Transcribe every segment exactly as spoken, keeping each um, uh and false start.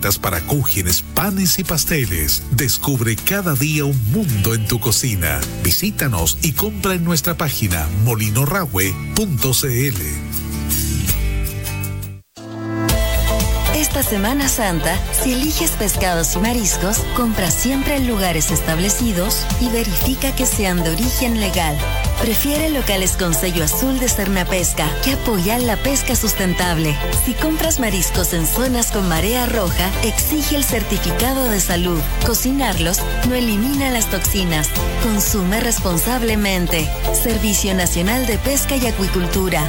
recetas para cúgenes, panes y pasteles. Descubre cada día un mundo en tu cocina. Visítanos y compra en nuestra página molinorahue punto c l. Esta Semana Santa, si eliges pescados y mariscos, compra siempre en lugares establecidos y verifica que sean de origen legal. Prefiere locales con sello azul de Cernapesca, que apoyan la pesca sustentable. Si compras mariscos en zonas con marea roja, exige el certificado de salud. Cocinarlos no elimina las toxinas. Consume responsablemente. Servicio Nacional de Pesca y Acuicultura.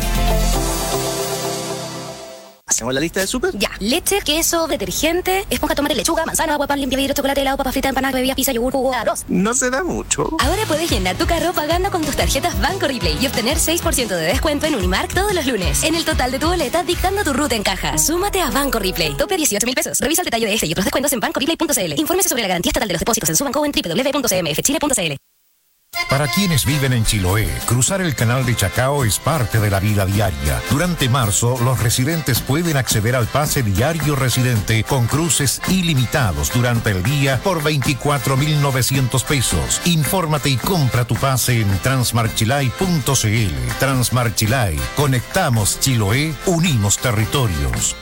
¿Hacemos la lista de súper? Ya. Leche, queso, detergente, esponja, tomate, lechuga, manzana, agua, pan, limpia vidrio, chocolate, helado, papa frita, empanada, bebida, pizza, yogur, jugo, arroz. No se da mucho. Ahora puedes llenar tu carro pagando con tus tarjetas Banco Replay y obtener seis por ciento de descuento en Unimark todos los lunes. En el total de tu boleta, dictando tu ruta en caja. Súmate a Banco Replay. Tope dieciocho mil pesos. Revisa el detalle de este y otros descuentos en banco replay punto c l. Infórmese sobre la garantía estatal de los depósitos en su banco o en doble u doble u doble u punto c m f chile punto c l. Para quienes viven en Chiloé, cruzar el canal de Chacao es parte de la vida diaria. Durante marzo, los residentes pueden acceder al pase diario residente con cruces ilimitados durante el día por veinticuatro mil novecientos pesos. Infórmate y compra tu pase en transmarchilay punto c l. Transmarchilay. Conectamos Chiloé, unimos territorios.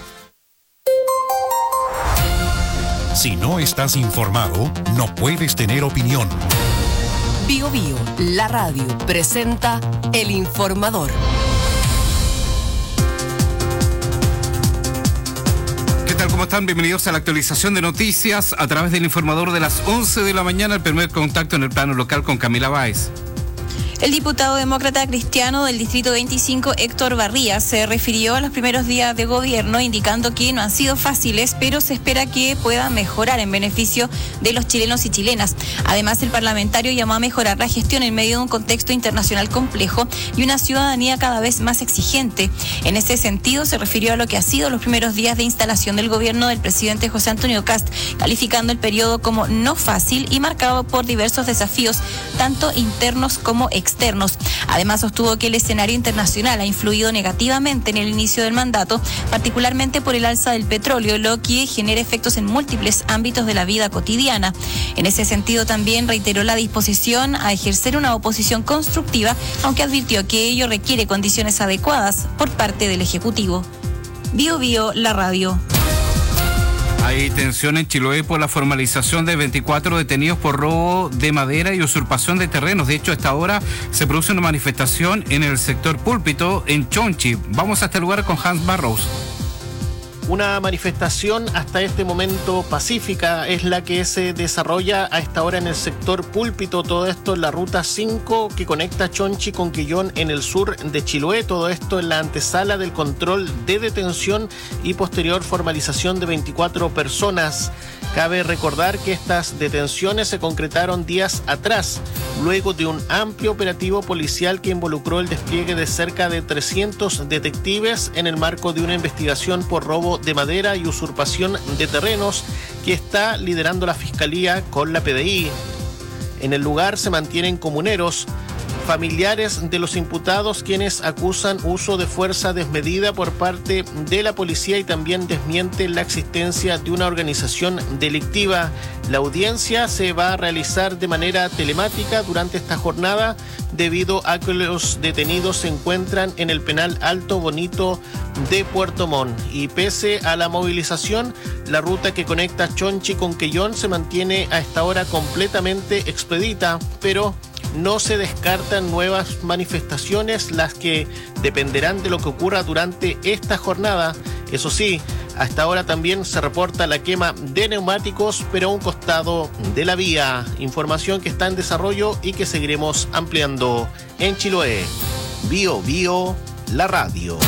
Si no estás informado, no puedes tener opinión. Bio Bio, la radio, presenta El Informador. ¿Qué tal? ¿Cómo están? Bienvenidos a la actualización de noticias a través del Informador de las once de la mañana, el primer contacto en el plano local con Camila Báez. El diputado demócrata cristiano del Distrito veinticinco, Héctor Barría, se refirió a los primeros días de gobierno, indicando que no han sido fáciles, pero se espera que pueda mejorar en beneficio de los chilenos y chilenas. Además, el parlamentario llamó a mejorar la gestión en medio de un contexto internacional complejo y una ciudadanía cada vez más exigente. En ese sentido, se refirió a lo que ha sido los primeros días de instalación del gobierno del presidente José Antonio Kast, calificando el periodo como no fácil y marcado por diversos desafíos, tanto internos como externos. externos. Además, sostuvo que el escenario internacional ha influido negativamente en el inicio del mandato, particularmente por el alza del petróleo, lo que genera efectos en múltiples ámbitos de la vida cotidiana. En ese sentido, también reiteró la disposición a ejercer una oposición constructiva, aunque advirtió que ello requiere condiciones adecuadas por parte del Ejecutivo. Bio Bio, la radio. Hay tensión en Chiloé por la formalización de veinticuatro detenidos por robo de madera y usurpación de terrenos. De hecho, a esta hora se produce una manifestación en el sector Púlpito, en Chonchi. Vamos a este lugar con Hans Barrows. Una manifestación hasta este momento pacífica es la que se desarrolla a esta hora en el sector Púlpito. Todo esto en la ruta cinco que conecta Chonchi con Quillón en el sur de Chiloé. Todo esto en la antesala del control de detención y posterior formalización de veinticuatro personas. Cabe recordar que estas detenciones se concretaron días atrás, luego de un amplio operativo policial que involucró el despliegue de cerca de trescientos detectives en el marco de una investigación por robo de madera y usurpación de terrenos que está liderando la Fiscalía con la P D I. En el lugar se mantienen comuneros, familiares de los imputados, quienes acusan uso de fuerza desmedida por parte de la policía y también desmienten la existencia de una organización delictiva. La audiencia se va a realizar de manera telemática durante esta jornada debido a que los detenidos se encuentran en el penal Alto Bonito de Puerto Montt. Y pese a la movilización, la ruta que conecta Chonchi con Quillón se mantiene a esta hora completamente expedita, pero no se descartan nuevas manifestaciones, las que dependerán de lo que ocurra durante esta jornada. Eso sí, hasta ahora también se reporta la quema de neumáticos, pero a un costado de la vía. Información que está en desarrollo y que seguiremos ampliando en Chiloé. Bio Bio, la radio.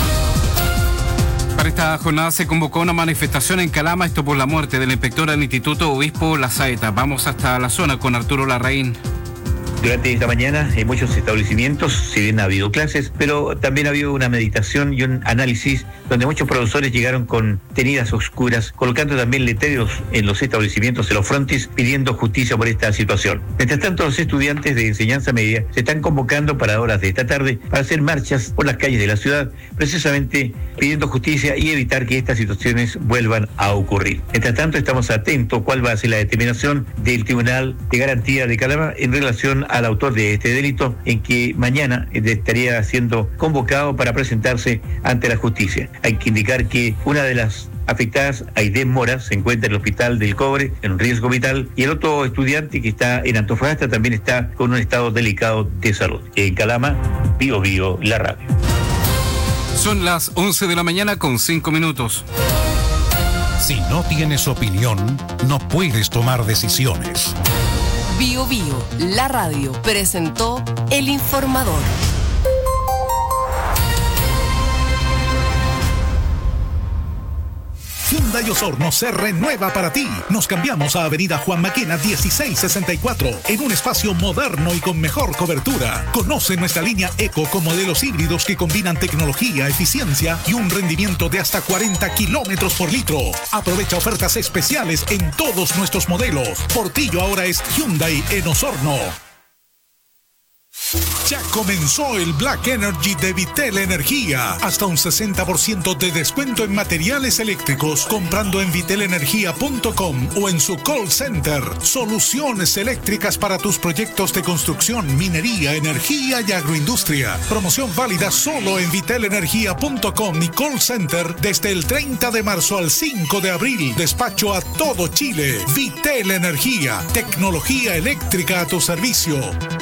Para esta jornada se convocó una manifestación en Calama, esto por la muerte del inspector del Instituto Obispo La Saeta. Vamos hasta la zona con Arturo Larraín. Durante esta mañana en muchos establecimientos, si bien ha habido clases, pero también ha habido una meditación y un análisis donde muchos profesores llegaron con tenidas oscuras, colocando también letreros en los establecimientos, en los frontis, pidiendo justicia por esta situación. Mientras tanto, los estudiantes de enseñanza media se están convocando para horas de esta tarde para hacer marchas por las calles de la ciudad, precisamente pidiendo justicia y evitar que estas situaciones vuelvan a ocurrir. Mientras tanto, estamos atentos cuál va a ser la determinación del Tribunal de Garantía de Calama en relación al autor de este delito, en que mañana estaría siendo convocado para presentarse ante la justicia. Hay que indicar que una de las afectadas, Aidén Mora, se encuentra en el Hospital del Cobre en riesgo vital, y el otro estudiante que está en Antofagasta también está con un estado delicado de salud. En Calama, Bio Bio, la radio. Son las once de la mañana con cinco minutos. Si no tienes opinión, no puedes tomar decisiones. Bio Bio, la radio, presentó El Informador. Hyundai Osorno se renueva para ti. Nos cambiamos a Avenida Juan Maquena dieciséis sesenta y cuatro en un espacio moderno y con mejor cobertura. Conoce nuestra línea Eco con modelos híbridos que combinan tecnología, eficiencia y un rendimiento de hasta cuarenta kilómetros por litro. Aprovecha ofertas especiales en todos nuestros modelos. Portillo ahora es Hyundai en Osorno. Ya comenzó el Black Energy de Vitel Energía. Hasta un sesenta por ciento de descuento en materiales eléctricos comprando en vitel energía punto com o en su call center. Soluciones eléctricas para tus proyectos de construcción, minería, energía y agroindustria. Promoción válida solo en vitel energía punto com y call center desde el treinta de marzo al cinco de abril. Despacho a todo Chile. Vitel Energía. Tecnología eléctrica a tu servicio.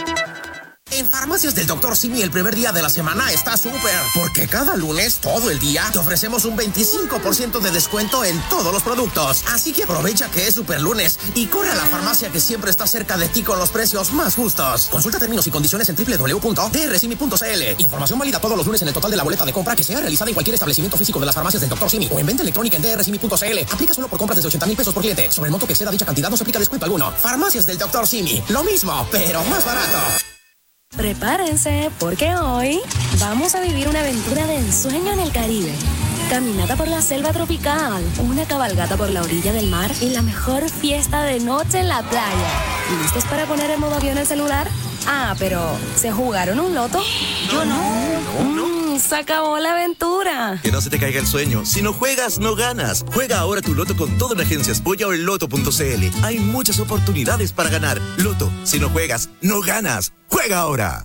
En Farmacias del doctor Simi el primer día de la semana está súper, porque cada lunes, todo el día, te ofrecemos un veinticinco por ciento de descuento en todos los productos. Así que aprovecha que es super lunes y corre a la farmacia que siempre está cerca de ti con los precios más justos. Consulta términos y condiciones en doble u doble u doble u punto d r simi punto c l. Información válida todos los lunes en el total de la boleta de compra que sea realizada en cualquier establecimiento físico de las Farmacias del doctor Simi o en venta electrónica en d r simi punto c l. Aplica solo por compras desde ochenta mil pesos por cliente. Sobre el monto que exceda dicha cantidad no se aplica descuento alguno. Farmacias del doctor Simi. Lo mismo, pero más barato. Prepárense, porque hoy vamos a vivir una aventura de ensueño en el Caribe. Caminata por la selva tropical, una cabalgata por la orilla del mar y la mejor fiesta de noche en la playa. ¿Listos para poner en modo avión el celular? Ah, pero ¿se jugaron un loto? Yo no. no, no. Mm, se acabó la aventura. Que no se te caiga el sueño. Si no juegas, no ganas. Juega ahora tu loto con todas las agencias Polla o el loto punto c l. Hay muchas oportunidades para ganar. Loto, si no juegas, no ganas. ¡Juega ahora!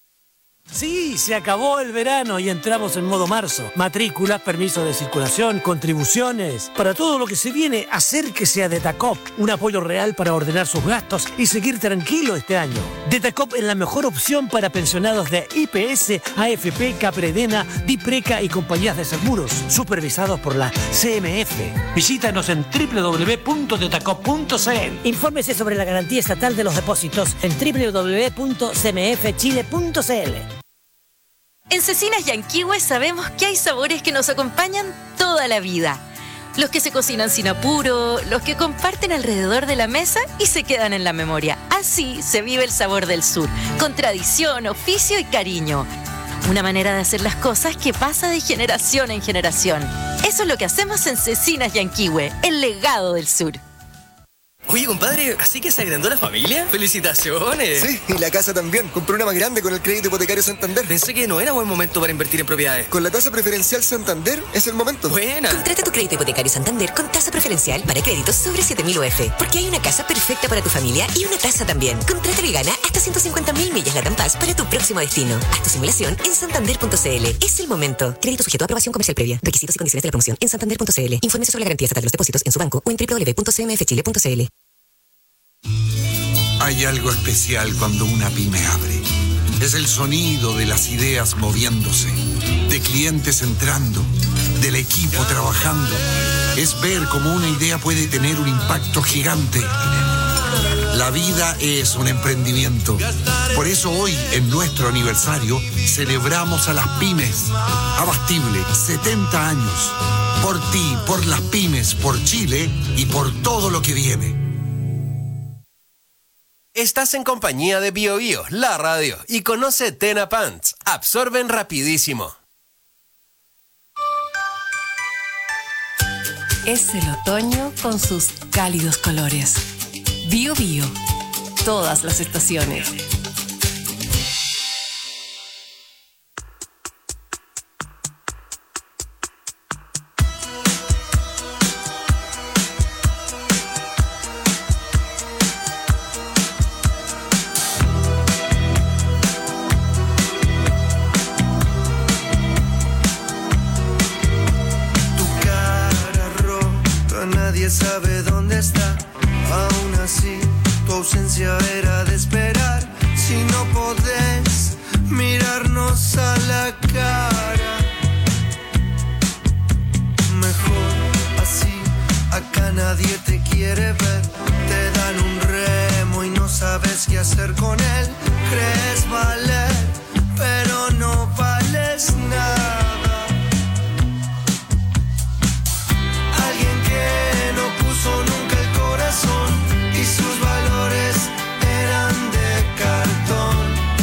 Sí, se acabó el verano y entramos en modo marzo. Matrículas, permiso de circulación, contribuciones. Para todo lo que se viene, acérquese a Detacop. Un apoyo real para ordenar sus gastos y seguir tranquilo este año. Detacop es la mejor opción para pensionados de I P S, A F P, Capredena, Dipreca y compañías de seguros, supervisados por la C M F. Visítanos en doble u doble u doble u punto detacop punto c l. Infórmese sobre la garantía estatal de los depósitos en doble u doble u doble u punto c m f chile punto c l. En Cecinas Yanquihue sabemos que hay sabores que nos acompañan toda la vida. Los que se cocinan sin apuro, los que comparten alrededor de la mesa y se quedan en la memoria. Así se vive el sabor del sur, con tradición, oficio y cariño. Una manera de hacer las cosas que pasa de generación en generación. Eso es lo que hacemos en Cecinas Yanquihue, el legado del sur. Oye, compadre, ¿así que se agrandó la familia? ¡Felicitaciones! Sí, y la casa también. Compré una más grande con el crédito hipotecario Santander. Pensé que no era buen momento para invertir en propiedades. Con la tasa preferencial Santander es el momento. ¡Buena! Contrata tu crédito hipotecario Santander con tasa preferencial para créditos sobre siete mil U F. Porque hay una casa perfecta para tu familia y una tasa también. Contrátalo y gana hasta ciento cincuenta mil millas Latam Paz para tu próximo destino. Haz tu simulación en santander punto c l. Es el momento. Crédito sujeto a aprobación comercial previa. Requisitos y condiciones de la promoción en santander punto c l. Infórmese sobre la garantía estatal de los depósitos en su banco o en doble u doble u doble u punto c m f chile punto c l. Hay algo especial cuando una pyme abre. Es el sonido de las ideas moviéndose, de clientes entrando, del equipo trabajando. Es ver cómo una idea puede tener un impacto gigante. La vida es un emprendimiento. Por eso hoy, en nuestro aniversario, celebramos a las pymes. Abastible, setenta años. Por ti, por las pymes, por Chile y por todo lo que viene. Estás en compañía de Bio Bio, la radio, y conoce Tena Pants. Absorben rapidísimo. Es el otoño con sus cálidos colores. Bio Bio, todas las estaciones. Sabe dónde está, aún así tu ausencia era de esperar. Si no podés mirarnos a la cara, mejor así, acá nadie te quiere ver. Te dan un remo y no sabes qué hacer con él. Crees valer, pero no vales nada. Nunca el corazón y sus valores eran de cartón.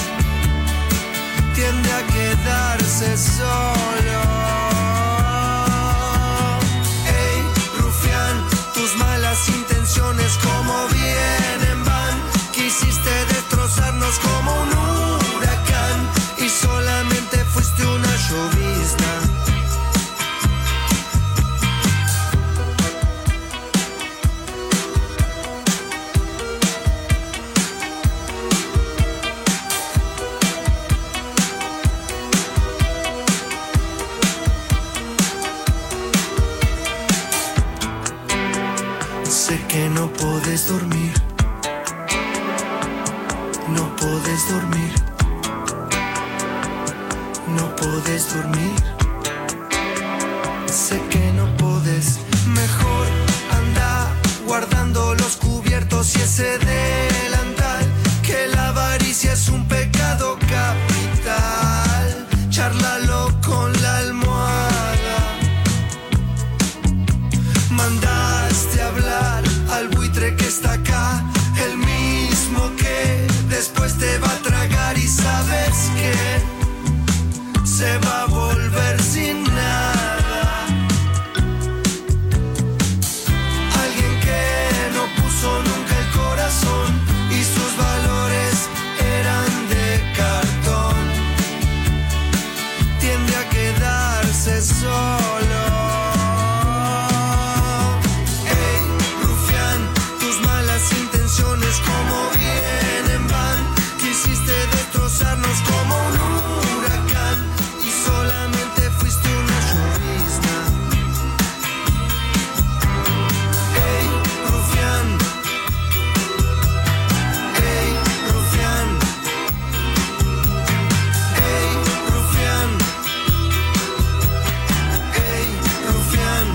Tiende a quedarse solo. Ey, rufián, tus malas intenciones como vienen van. Quisiste destrozarnos como un huracán y solamente fuiste una llovizna. Que no podés dormir, no podés dormir, no podés dormir. Sé que no podés, mejor anda guardando los cubiertos y ese delantal, que la avaricia es un pecado capital. Chárlalo con la almohada, mandaste a hablar al buitre que está acá, el mismo que después te va a tragar y sabes que se va a volver sin nada. Alguien que no puso nunca el corazón y sus valores eran de cartón. Tiende a quedarse solo. Como vienen van, quisiste destrozarnos como un huracán y solamente fuiste una llovizna. Ey, rufián, ey, rufián, ey, rufián, ey, rufián.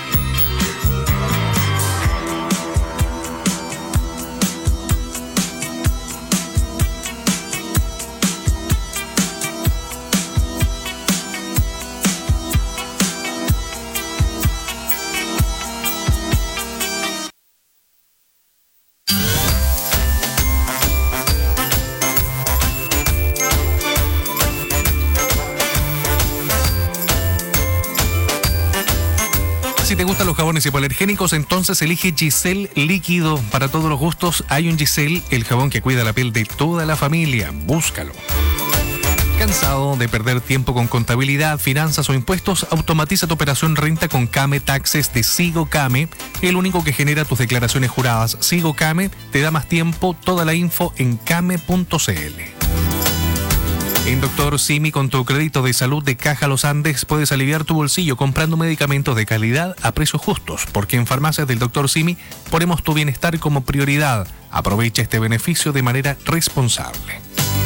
Si te gustan los jabones hipoalergénicos, entonces elige Giselle Líquido. Para todos los gustos hay un Giselle, el jabón que cuida la piel de toda la familia. Búscalo. ¿Cansado de perder tiempo con contabilidad, finanzas o impuestos? Automatiza tu operación renta con Came Taxes de Sigo Came, el único que genera tus declaraciones juradas. Sigo Came te da más tiempo. Toda la info en came punto cl. En Doctor Simi, con tu crédito de salud de Caja Los Andes, puedes aliviar tu bolsillo comprando medicamentos de calidad a precios justos, porque en farmacias del Doctor Simi ponemos tu bienestar como prioridad. Aprovecha este beneficio de manera responsable.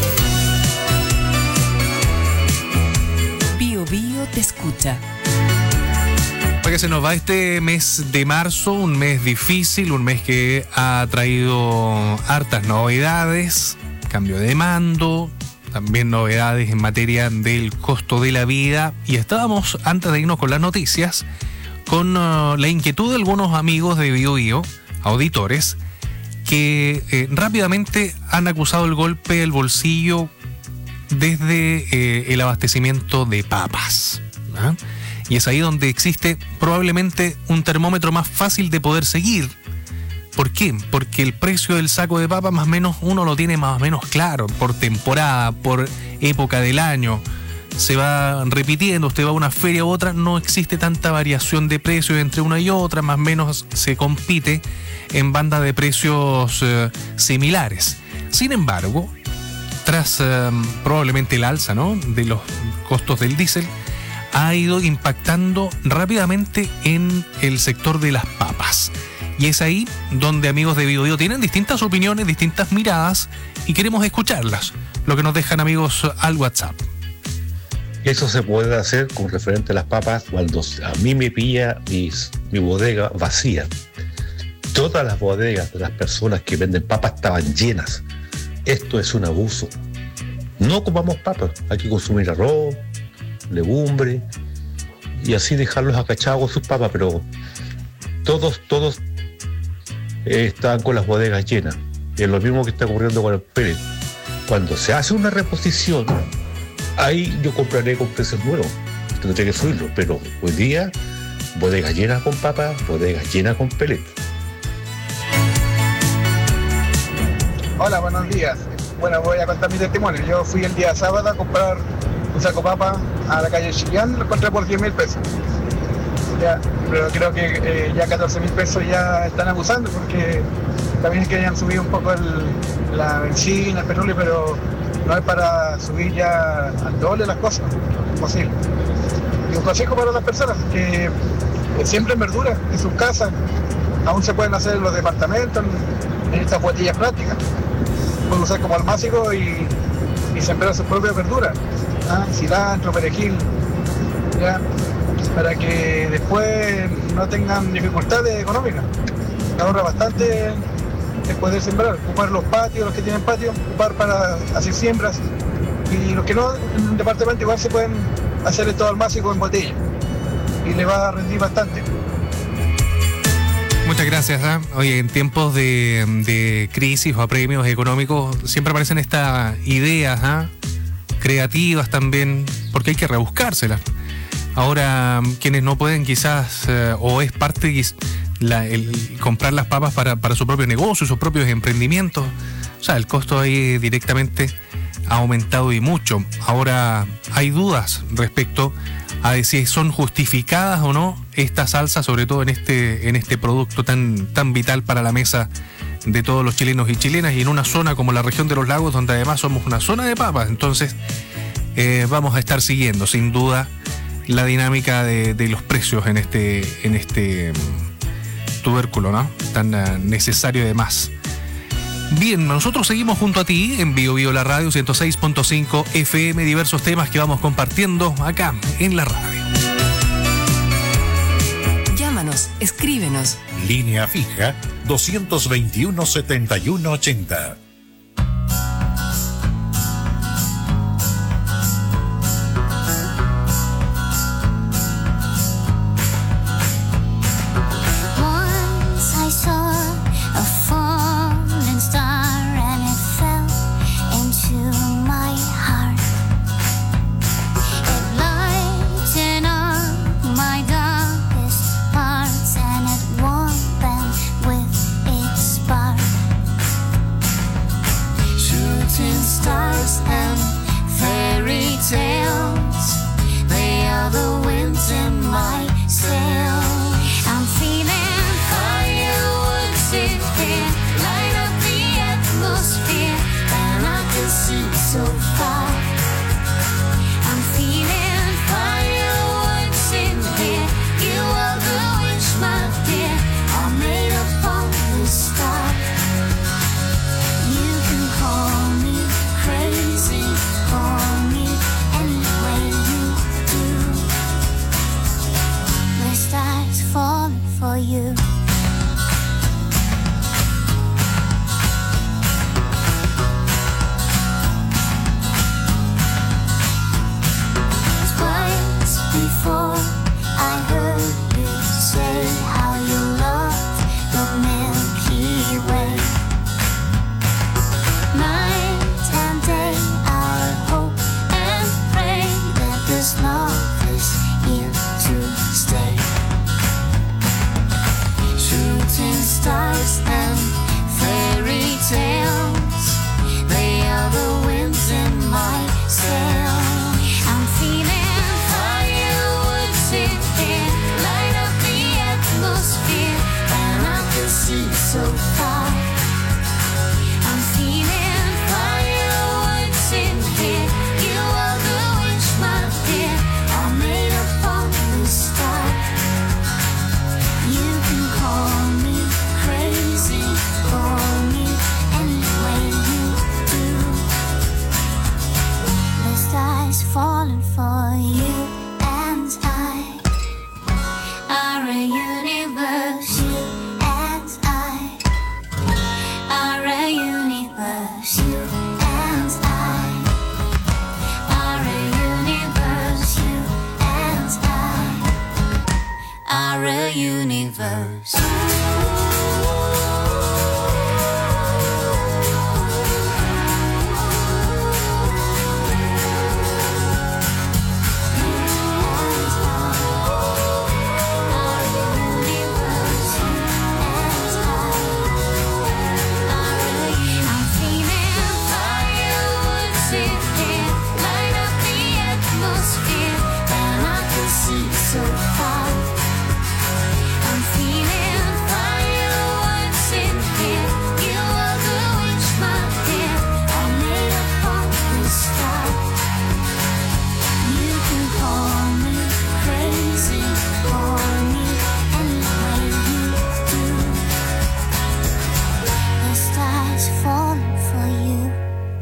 Bio Bio te escucha. Para que se nos va este mes de marzo, un mes difícil, un mes que ha traído hartas novedades, cambio de mando, también novedades en materia del costo de la vida. Y estábamos, antes de irnos con las noticias, con uh, la inquietud de algunos amigos de Bio Bio, auditores, que eh, rápidamente han acusado el golpe al bolsillo desde eh, el abastecimiento de papas, ¿ah? Y es ahí donde existe probablemente un termómetro más fácil de poder seguir. ¿Por qué? Porque el precio del saco de papas más o menos uno lo tiene más o menos claro, por temporada, por época del año. Se va repitiendo, usted va a una feria u otra, no existe tanta variación de precios entre una y otra, más o menos se compite en banda de precios eh, similares. Sin embargo, tras eh, probablemente el alza, ¿no?, de los costos del diésel, ha ido impactando rápidamente en el sector de las papas. Y es ahí donde, amigos de Bio Bio, tienen distintas opiniones, distintas miradas, y queremos escucharlas, lo que nos dejan, amigos, al WhatsApp. Eso se puede hacer con referente a las papas cuando a mí me pilla mis, mi bodega vacía. Todas las bodegas de las personas que venden papas estaban llenas. Esto es un abuso. No comamos papas, hay que consumir arroz, legumbre, y así dejarlos acachados con sus papas, pero todos, todos eh, están con las bodegas llenas. Y es lo mismo que está ocurriendo con el pellet. Cuando se hace una reposición, ahí yo compraré con precios nuevos, tendré que subirlo, pero hoy día bodegas llenas con papas, bodegas llenas con pellet. Hola, buenos días. Bueno, voy a contar mi testimonio. Yo fui el día sábado a comprar un saco de papa a la calle Chillán, lo encontré por diez mil pesos. Ya, pero creo que eh, ya catorce mil pesos ya están abusando, porque también es que hayan subido un poco el, la benzina, el petróleo, pero no es para subir ya al doble las cosas, imposible. Y un consejo para las personas, que, que siempre en verduras, en sus casas, aún se pueden hacer en los departamentos, en, en estas botellas plásticas. Pueden usar como almácigo y, y sembrar sus propias verduras, ¿ah? Cilantro, perejil, ¿ya? Para que después no tengan dificultades económicas. Ahorra bastante es poder sembrar, ocupar los patios, los que tienen patios, ocupar para hacer siembras, y los que no, en un departamento igual se pueden hacer esto almácigo en botella y le va a rendir bastante. Muchas gracias. ¿eh? Oye, en tiempos de, de crisis o apremios económicos siempre aparecen estas ideas ¿eh? creativas también, porque hay que rebuscárselas. Ahora, quienes no pueden quizás, eh, o es parte de la, el comprar las papas para, para su propio negocio, sus propios emprendimientos, o sea, el costo ahí directamente ha aumentado y mucho. Ahora hay dudas respecto a si son justificadas o no estas alzas, sobre todo en este, en este producto tan, tan vital para la mesa de todos los chilenos y chilenas, y en una zona como la región de los lagos, donde además somos una zona de papas. Entonces eh, vamos a estar siguiendo sin duda la dinámica de, de los precios en este, en este tubérculo, ¿no? Tan uh, necesario además. Bien, nosotros seguimos junto a ti en Bio Bio la Radio ciento seis punto cinco F M, diversos temas que vamos compartiendo acá en la radio. Llámanos, escríbenos. Línea fija dos veintiuno, setenta y uno ochenta. see so far. I'm feeling fireworks in here. You are the wish, my dear. I made a falling star. You can call me crazy, call me any way you do. The stars falling for you and I are a universe. You and I are a universe. You and I are a universe. You and I are a universe. I'm feeling fireworks in here, light up the atmosphere, and I can see so far. I'm feeling fireworks in here. You are the wish, my dear. I made a falling star. You can call me crazy, call me any way you do. The stars falling for you.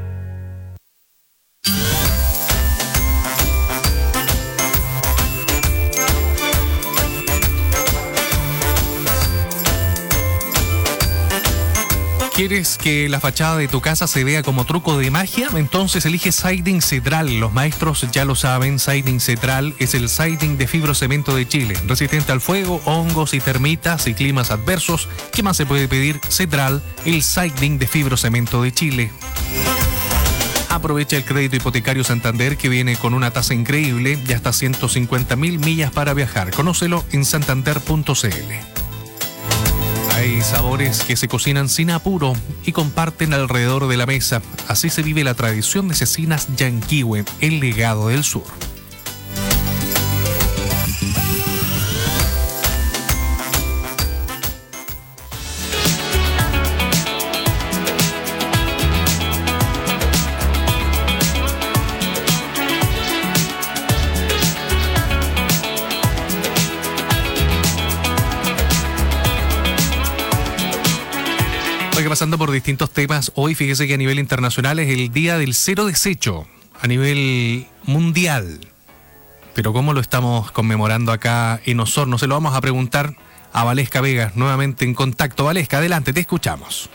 ¿Quieres que la fachada de tu casa se vea como truco de magia? Entonces elige Siding Cetral. Los maestros ya lo saben, Siding Cetral es el siding de fibrocemento de Chile. Resistente al fuego, hongos y termitas y climas adversos. ¿Qué más se puede pedir? Cetral, el siding de fibrocemento de Chile. Aprovecha el crédito hipotecario Santander que viene con una tasa increíble y hasta ciento cincuenta mil millas para viajar. Conócelo en santander punto c l. Hay sabores que se cocinan sin apuro y comparten alrededor de la mesa. Así se vive la tradición de Cecinas Yanquihue, el legado del sur. Pasando por distintos temas, hoy fíjese que a nivel internacional es el día del cero desecho, a nivel mundial. Pero ¿cómo lo estamos conmemorando acá en Osorno? Se lo vamos a preguntar a Valesca Vegas, nuevamente en contacto. Valesca, adelante, te escuchamos.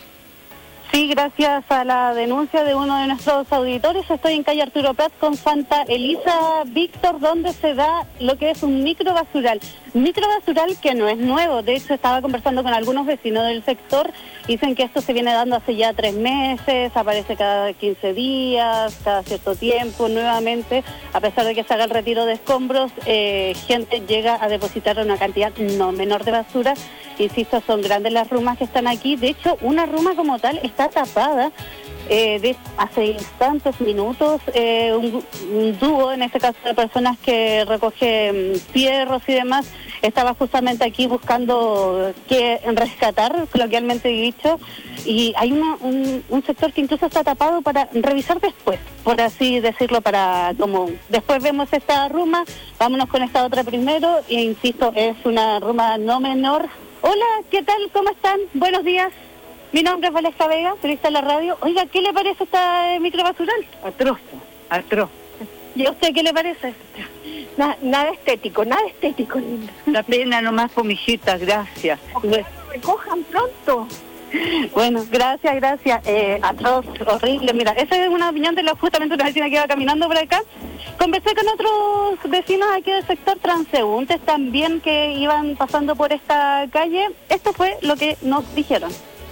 Sí, gracias a la denuncia de uno de nuestros auditores, estoy en calle Arturo Prat con Santa Elisa Víctor, donde se da lo que es un microbasural. Microbasural que no es nuevo, de hecho estaba conversando con algunos vecinos del sector, dicen que esto se viene dando hace ya tres meses, aparece cada quince días, cada cierto tiempo, nuevamente, a pesar de que se haga el retiro de escombros, eh, gente llega a depositar una cantidad no menor de basura. Insisto, son grandes las rumas que están aquí, de hecho una ruma como tal está tapada. Eh, de hace instantes, minutos, eh, un, un dúo, en este caso de personas que recoge um, fierros y demás, estaba justamente aquí buscando que rescatar, coloquialmente dicho, y hay una, un, un sector que incluso está tapado para revisar después, por así decirlo, para como después vemos esta ruma, vámonos con esta otra primero, e insisto, es una ruma no menor. Hola, ¿qué tal? ¿Cómo están? Buenos días. Mi nombre es Valesca Vega, periodista de la radio. Oiga, ¿qué le parece esta eh, microbasural? Atroz, atroz. ¿Y a usted qué le parece? Na, nada estético, nada estético, linda. La pena nomás por mis hijitas, gracias. Ojalá lo recojan pronto. Bueno, gracias, gracias. Eh, atroz, horrible. Mira, esa es una opinión de la, justamente una vecina que iba caminando por acá. Conversé con otros vecinos aquí del sector, transeúntes también que iban pasando por esta calle. Esto fue lo que nos dijeron.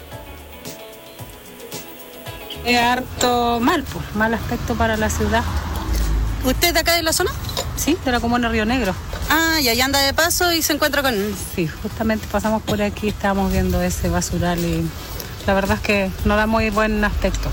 Es harto mal, pues, mal aspecto para la ciudad. ¿Usted es de acá de la zona? Sí, de la comuna Río Negro. Ah, y ahí anda de paso y se encuentra con... Sí, justamente pasamos por aquí, estábamos viendo ese basural y la verdad es que no da muy buen aspecto.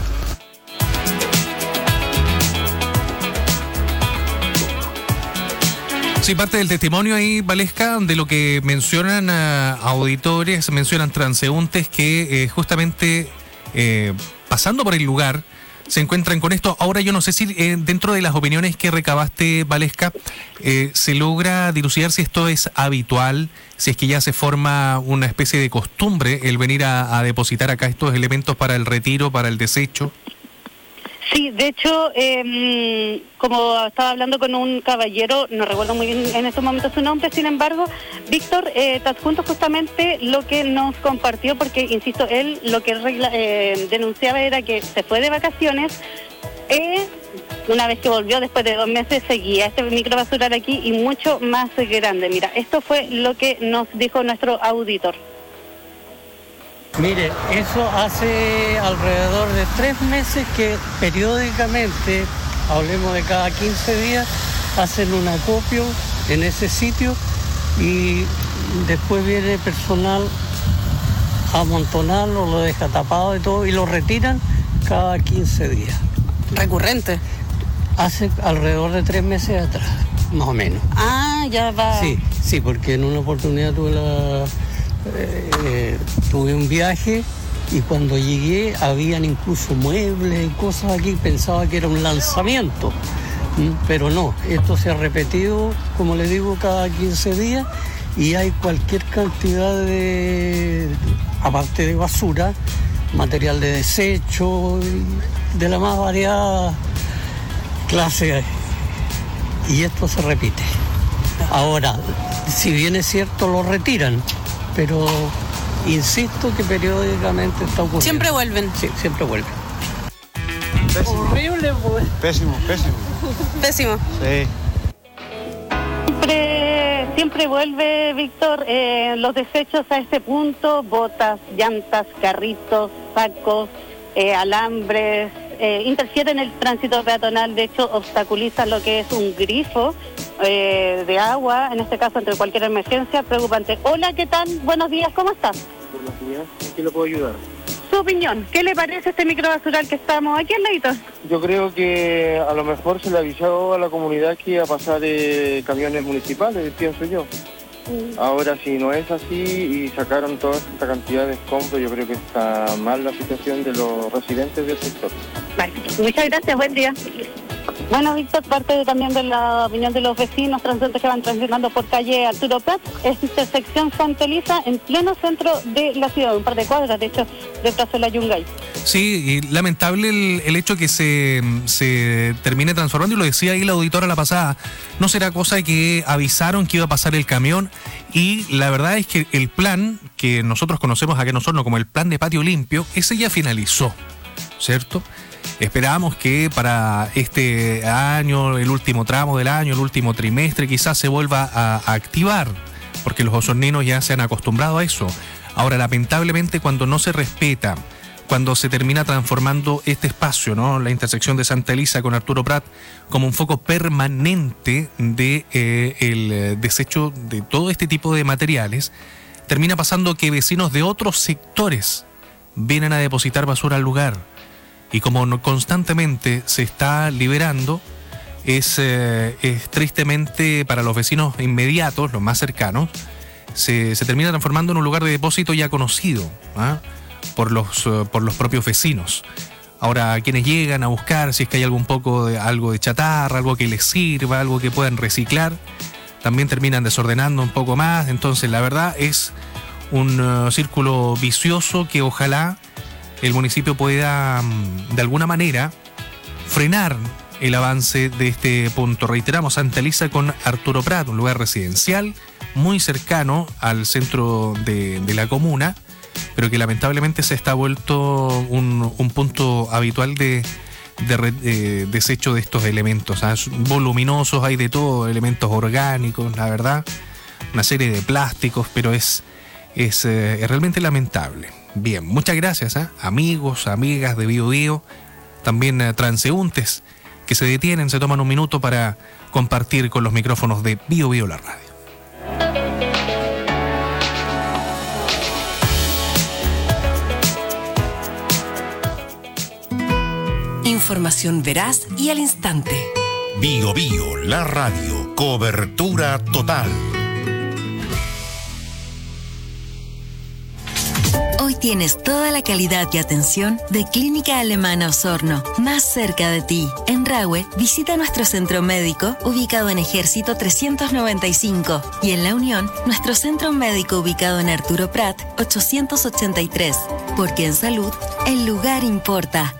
Sí, parte del testimonio ahí, Valesca, de lo que mencionan uh, auditores, mencionan transeúntes que eh, justamente eh, pasando por el lugar se encuentran con esto. Ahora yo no sé si eh, dentro de las opiniones que recabaste, Valesca, eh, se logra dilucidar si esto es habitual, si es que ya se forma una especie de costumbre el venir a, a depositar acá estos elementos para el retiro, para el desecho. Sí, de hecho, eh, como estaba hablando con un caballero, no recuerdo muy bien en estos momentos su nombre, sin embargo, Víctor, eh, te adjunto justamente lo que nos compartió, porque, insisto, él lo que regla, eh, denunciaba era que se fue de vacaciones, eh, una vez que volvió, después de dos meses, seguía este microbasural aquí y mucho más grande. Mira, esto fue lo que nos dijo nuestro auditor. Mire, eso hace alrededor de tres meses que periódicamente, hablemos de cada quince días, hacen un acopio en ese sitio y después viene personal a amontonarlo, lo deja tapado y todo y lo retiran cada quince días. ¿Recurrente? Hace alrededor de tres meses atrás, más o menos. Ah, ya va. Sí, sí, porque en una oportunidad tuve la... Eh, eh, tuve un viaje y cuando llegué habían incluso muebles y cosas aquí, pensaba que era un lanzamiento, ¿m? Pero no, esto se ha repetido, como le digo, cada quince días y hay cualquier cantidad de, aparte de basura, material de desecho, de la más variada clase, y esto se repite. Ahora, si bien es cierto, lo retiran, pero insisto que periódicamente está ocurriendo. ¿Siempre vuelven? Sí, siempre vuelven. Pésimo. Horrible, pues. Pésimo, pésimo. Pésimo. Sí. Siempre, siempre vuelve, Víctor, eh, los desechos a este punto, botas, llantas, carritos, sacos, eh, alambres, eh, interfieren el tránsito peatonal, de hecho obstaculizan lo que es un grifo eh, de agua, en este caso ante cualquier emergencia, preocupante. Hola, ¿qué tal? Buenos días, ¿cómo estás? Buenos días, ¿en qué le puedo ayudar? Su opinión, ¿qué le parece este microbasural que estamos aquí al ladito? Yo creo que a lo mejor se le avisó a la comunidad que iba a pasar eh, camiones municipales, pienso yo. Mm. Ahora, si no es así y sacaron toda esta cantidad de escombros, yo creo que está mal la situación de los residentes del sector. Vale, muchas gracias, buen día. Bueno, Víctor, parte de, también de la opinión de los vecinos transeúntes que van transitando por calle Arturo Prat, es intersección Santa Elisa en pleno centro de la ciudad, un par de cuadras, de hecho, detrás de la Yungay. Sí, y lamentable el, el hecho que se, se termine transformando, y lo decía ahí la auditora la pasada, no será cosa que avisaron que iba a pasar el camión, y la verdad es que el plan que nosotros conocemos acá en Osorno como el plan de patio limpio, ese ya finalizó, ¿cierto? Esperamos que para este año, el último tramo del año, el último trimestre, quizás se vuelva a, a activar, porque los osorninos ya se han acostumbrado a eso. Ahora, lamentablemente, cuando no se respeta, cuando se termina transformando este espacio, ¿no?, la intersección de Santa Elisa con Arturo Prat, como un foco permanente de eh, el desecho de todo este tipo de materiales, termina pasando que vecinos de otros sectores vienen a depositar basura al lugar. Y como no, constantemente se está liberando, es, eh, es tristemente para los vecinos inmediatos, los más cercanos, se, se termina transformando en un lugar de depósito ya conocido, ¿ah?, por los, uh, por los propios vecinos. Ahora, quienes llegan a buscar si es que hay algún poco de algo de chatarra, algo que les sirva, algo que puedan reciclar, también terminan desordenando un poco más. Entonces, la verdad es un uh, círculo vicioso que ojalá el municipio pueda, de alguna manera, frenar el avance de este punto. Reiteramos, Santa Elisa con Arturo Prat, un lugar residencial muy cercano al centro de, de la comuna, pero que lamentablemente se está vuelto un, un punto habitual de, de, re, de desecho de estos elementos, ¿sabes? Voluminosos, hay de todo, elementos orgánicos, la verdad, una serie de plásticos, pero es, es, eh, es realmente lamentable. Bien, muchas gracias, ¿eh? Amigos, amigas de Bio Bio, también eh, transeúntes que se detienen, se toman un minuto para compartir con los micrófonos de Bio Bio la radio. Información veraz y al instante. Bio Bio la radio. Cobertura total. Hoy tienes toda la calidad y atención de Clínica Alemana Osorno, más cerca de ti. En Rahue, visita nuestro centro médico ubicado en Ejército trescientos noventa y cinco y en La Unión, nuestro centro médico ubicado en Arturo Prat ochocientos ochenta y tres. Porque en salud, el lugar importa.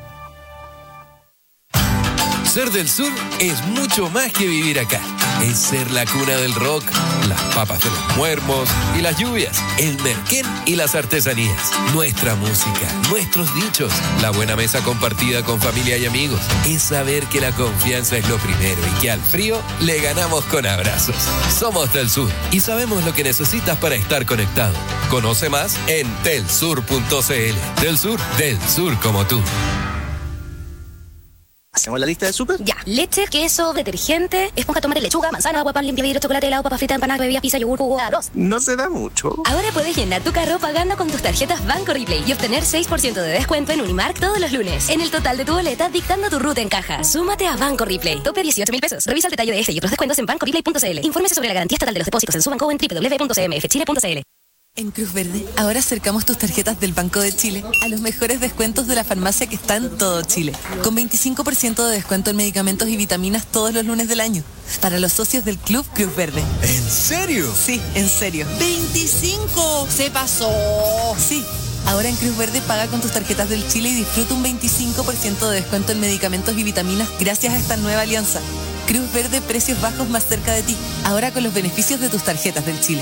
Ser del sur es mucho más que vivir acá. Es ser la cuna del rock, las papas de los muermos y las lluvias, el merquén y las artesanías, nuestra música, nuestros dichos, la buena mesa compartida con familia y amigos. Es saber que la confianza es lo primero y que al frío le ganamos con abrazos. Somos del sur y sabemos lo que necesitas para estar conectado. Conoce más en telsur punto cl. Del sur, del sur como tú. ¿Hacemos la lista de súper? Ya. Leche, queso, detergente, esponja, tomate, lechuga, manzana, agua, pan, limpia vidrio, chocolate, helado, papa frita, empanada, bebida, pizza, yogur, jugo, arroz. No se da mucho. Ahora puedes llenar tu carro pagando con tus tarjetas Banco Replay y obtener seis por ciento de descuento en Unimark todos los lunes. En el total de tu boleta, dictando tu ruta en caja. Súmate a Banco Replay. Tope dieciocho mil pesos. Revisa el detalle de este y otros descuentos en banco replay punto cl. Infórmese sobre la garantía estatal de los depósitos en su banco o en doble u doble u doble u punto c m f chile punto c l. En Cruz Verde, ahora acercamos tus tarjetas del Banco de Chile a los mejores descuentos de la farmacia que está en todo Chile, con veinticinco por ciento de descuento en medicamentos y vitaminas todos los lunes del año, para los socios del Club Cruz Verde. ¿En serio? Sí, en serio. ¡veinticinco! ¡Se pasó! Sí. Ahora en Cruz Verde paga con tus tarjetas del Chile y disfruta un veinticinco por ciento de descuento en medicamentos y vitaminas gracias a esta nueva alianza. Cruz Verde, precios bajos más cerca de ti, ahora con los beneficios de tus tarjetas del Chile.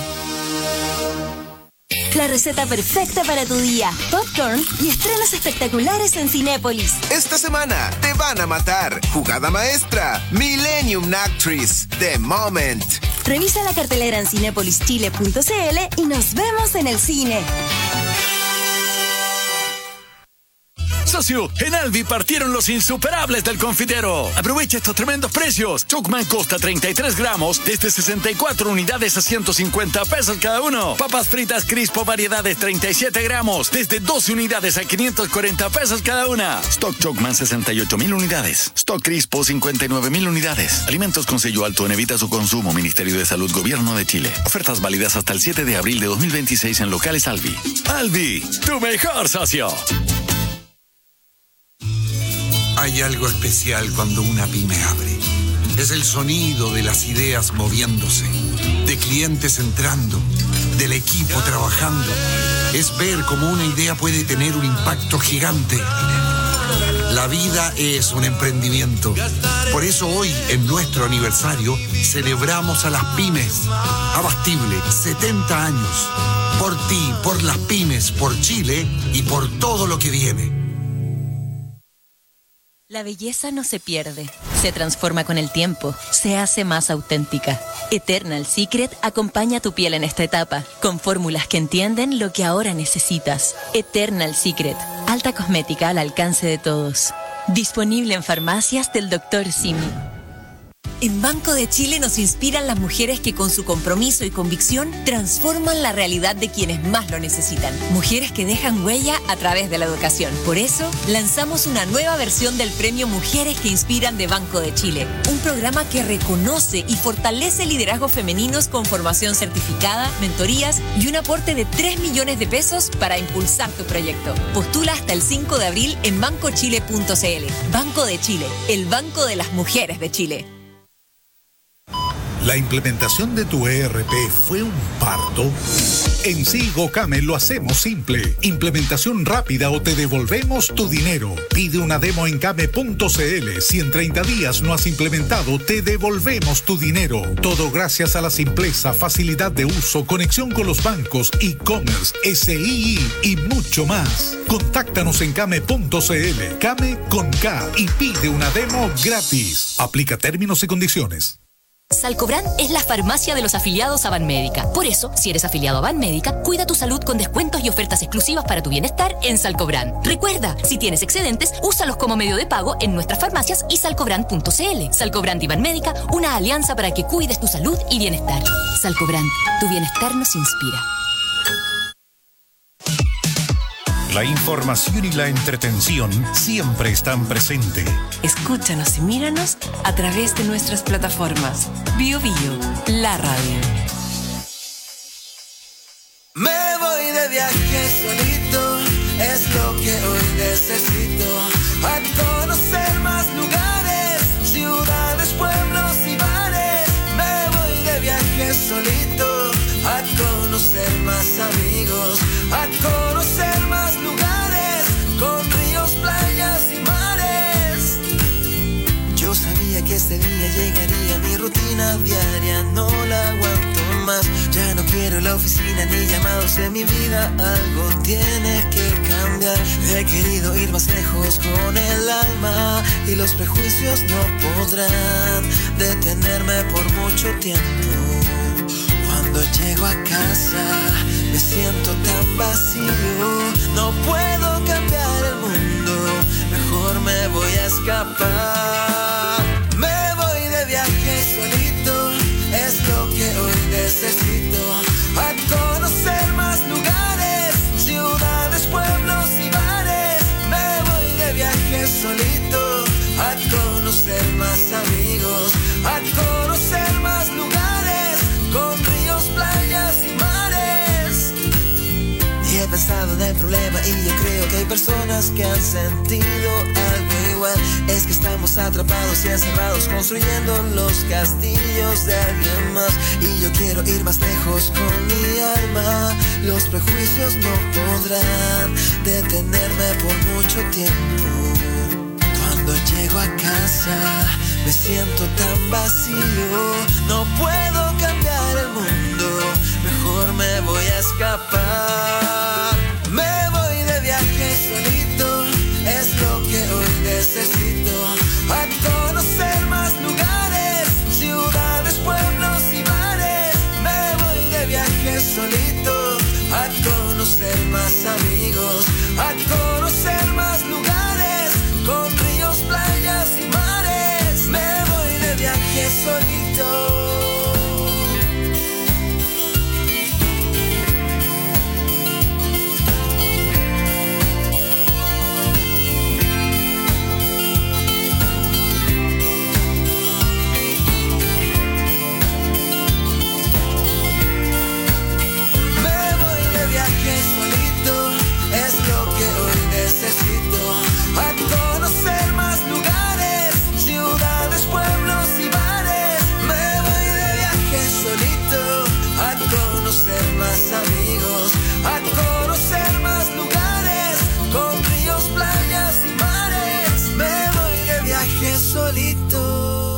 La receta perfecta para tu día. Popcorn y estrenos espectaculares en Cinépolis. Esta semana te van a matar. Jugada maestra. Millennium Actress. The Moment. Revisa la cartelera en cinépolis chile punto cl y nos vemos en el cine. Socio, en Alvi partieron los insuperables del confitero. Aprovecha estos tremendos precios. Chocman Costa treinta y tres gramos desde sesenta y cuatro unidades a ciento cincuenta pesos cada uno. Papas fritas Crispo variedades treinta y siete gramos desde doce unidades a quinientos cuarenta pesos cada una. Stock Chocman sesenta y ocho mil unidades. Stock Crispo cincuenta y nueve mil unidades. Alimentos con sello alto en evita su consumo. Ministerio de Salud, Gobierno de Chile. Ofertas válidas hasta el siete de abril de dos mil veintiséis en locales Alvi. Alvi, tu mejor socio. Hay algo especial cuando una pyme abre. Es el sonido de las ideas moviéndose, de clientes entrando, del equipo trabajando. Es ver cómo una idea puede tener un impacto gigante. La vida es un emprendimiento. Por eso hoy, en nuestro aniversario, celebramos a las pymes. Abastible, setenta años. Por ti, por las pymes, por Chile y por todo lo que viene. La belleza no se pierde, se transforma con el tiempo, se hace más auténtica. Eternal Secret acompaña tu piel en esta etapa, con fórmulas que entienden lo que ahora necesitas. Eternal Secret, alta cosmética al alcance de todos. Disponible en farmacias del doctor Simi. En Banco de Chile nos inspiran las mujeres que con su compromiso y convicción transforman la realidad de quienes más lo necesitan. Mujeres que dejan huella a través de la educación. Por eso, lanzamos una nueva versión del premio Mujeres que Inspiran de Banco de Chile. Un programa que reconoce y fortalece liderazgos femeninos con formación certificada, mentorías y un aporte de tres millones de pesos para impulsar tu proyecto. Postula hasta el cinco de abril en banco chile punto cl. Banco de Chile, el banco de las mujeres de Chile. ¿La implementación de tu E R P fue un parto? En Sigo Came lo hacemos simple. Implementación rápida o te devolvemos tu dinero. Pide una demo en came punto cl. Si en treinta días no has implementado, te devolvemos tu dinero. Todo gracias a la simpleza, facilidad de uso, conexión con los bancos, e-commerce, S I I y mucho más. Contáctanos en came punto cl. Came con K y pide una demo gratis. Aplica términos y condiciones. Salcobran es la farmacia de los afiliados a Banmédica. Por eso, si eres afiliado a Banmédica, cuida tu salud con descuentos y ofertas exclusivas para tu bienestar en Salcobran. Recuerda, si tienes excedentes, úsalos como medio de pago en nuestras farmacias y salcobran punto cl. Salcobran y Banmédica, una alianza para que cuides tu salud y bienestar. Salcobran, tu bienestar nos inspira. La información y la entretención siempre están presentes. Escúchanos y míranos a través de nuestras plataformas. Bio Bio, la radio. Me voy de viaje solito, es lo que hoy necesito. A conocer más lugares, ciudades, pueblos y bares. Me voy de viaje solito, a conocer más amigos, a conocer más lugares, con ríos, playas y mares. Yo sabía que este día llegaría, mi rutina diaria no la aguanto más. Ya no quiero la oficina ni llamados en mi vida, algo tiene que cambiar. He querido ir más lejos con el alma y los prejuicios no podrán detenerme por mucho tiempo. Cuando llego a casa me siento tan vacío, no puedo cambiar el mundo, mejor me voy a escapar. Me voy de viaje solito, es lo que hoy necesito. A conocer más lugares, ciudades, pueblos y bares. Me voy de viaje solito, a conocer más amigos, a conocer más lugares, con ríos, playas y mares. Y he pensado en el problema y yo creo que hay personas que han sentido algo igual. Es que estamos atrapados y encerrados construyendo los castillos de alguien más. Y yo quiero ir más lejos con mi alma. Los prejuicios no podrán detenerme por mucho tiempo. Cuando llego a casa me siento tan vacío, no puedo cambiar el mundo, mejor me voy a escapar. Me voy de viaje solito, es lo que hoy necesito. A conocer más lugares, ciudades, pueblos y bares. Me voy de viaje solito, a conocer más amigos, a conocer más lugares, con ríos, playas y mares. Me voy de viaje solito. Solito, es lo que hoy necesito. A conocer más lugares, ciudades, pueblos y bares. Me voy de viaje solito, a conocer más amigos, a conocer más lugares, con ríos, playas y mares. Me voy de viaje solito.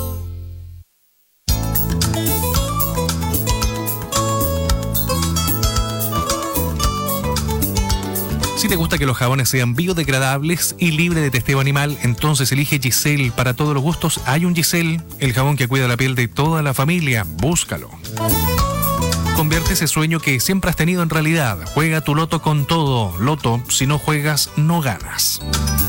Si te gusta que los jabones sean biodegradables y libre de testeo animal, entonces elige Giselle. Para todos los gustos hay un Giselle, el jabón que cuida la piel de toda la familia. Búscalo. Convierte ese sueño que siempre has tenido en realidad. Juega tu loto con todo. Loto, si no juegas, no ganas.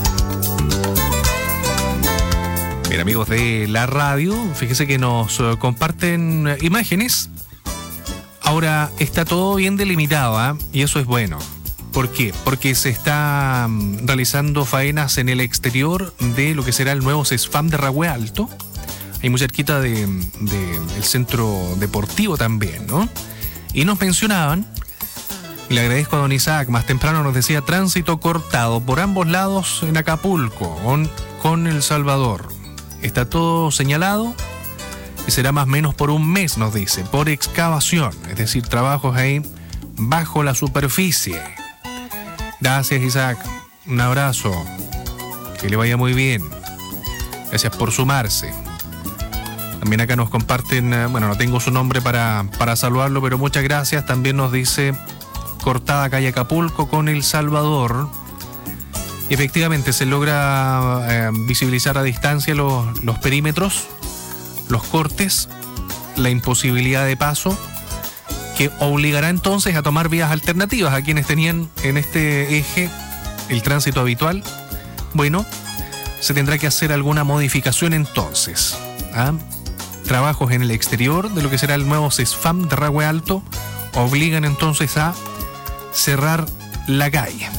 Bien, amigos de la radio, fíjese que nos uh, comparten imágenes. Ahora está todo bien delimitado, ¿eh? Y eso es bueno. ¿Por qué? Porque se está um, realizando faenas en el exterior de lo que será el nuevo CESFAM de Rahue Alto. Ahí muy cerquita de, de, del centro deportivo también, ¿no? Y nos mencionaban, y le agradezco a don Isaac, más temprano nos decía tránsito cortado por ambos lados en Acapulco, con, con El Salvador. Está todo señalado y será más o menos por un mes, nos dice, por excavación, es decir, trabajos ahí bajo la superficie. Gracias, Isaac. Un abrazo. Que le vaya muy bien. Gracias por sumarse. También acá nos comparten, bueno, no tengo su nombre para, para saludarlo, pero muchas gracias. También nos dice cortada calle Acapulco con El Salvador. Efectivamente, se logra eh, visibilizar a distancia los, los perímetros, los cortes, la imposibilidad de paso, que obligará entonces a tomar vías alternativas a quienes tenían en este eje el tránsito habitual. Bueno, se tendrá que hacer alguna modificación entonces. ¿Ah? Trabajos en el exterior de lo que será el nuevo CESFAM de Rahue Alto obligan entonces a cerrar la calle.